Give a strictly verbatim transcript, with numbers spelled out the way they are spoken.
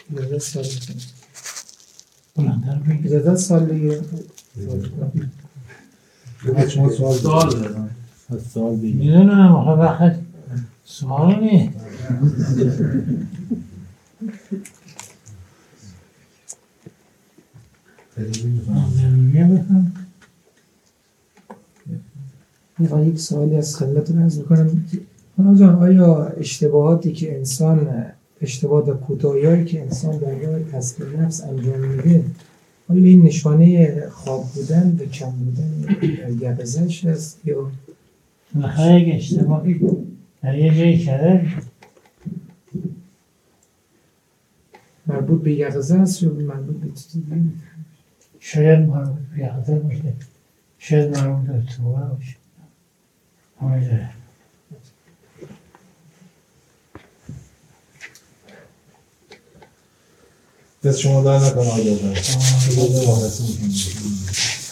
یازده سال بلندتر بگید. یازده سال دیگه شما سوال سوال دادم سوال دیگه میدونم آخه وقت سوال نیست. میخوام یک سوالی از خدمتتون عرض بکنم. خانم جان، آیا اشتباهاتی که انسان اشتباهات و کوتاهی‌هایی که انسان در راه تسکین نفس انجام میده، آیا این نشانه خواب بودن و کم بودن یقظه‌اش است یا بالاخره یک اشتباهی در یه جایی کرده مربوط به یقظه است یا مربوط به چیز دیگه؟ شاید مربوط به یقظه باشه، شاید مربوط به ارتباطه باشه. همینجوره. دست شما در نکنه آقای دادن.